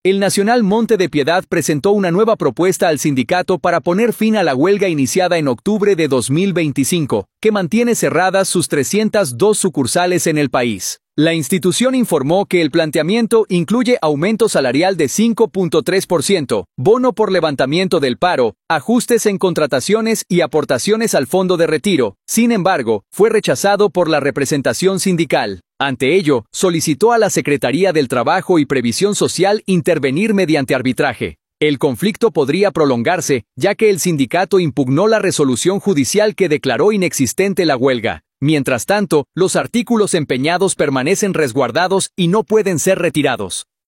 El Nacional Monte de Piedad presentó una nueva propuesta al sindicato para poner fin a la huelga iniciada en octubre de 2025, que mantiene cerradas sus 302 sucursales en el país. La institución informó que el planteamiento incluye aumento salarial de 5.3%, bono por levantamiento del paro, ajustes en contrataciones y aportaciones al fondo de retiro. Sin embargo, fue rechazado por la representación sindical. Ante ello, solicitó a la Secretaría del Trabajo y Previsión Social intervenir mediante arbitraje. El conflicto podría prolongarse, ya que el sindicato impugnó la resolución judicial que declaró inexistente la huelga. Mientras tanto, los artículos empeñados permanecen resguardados y no pueden ser retirados.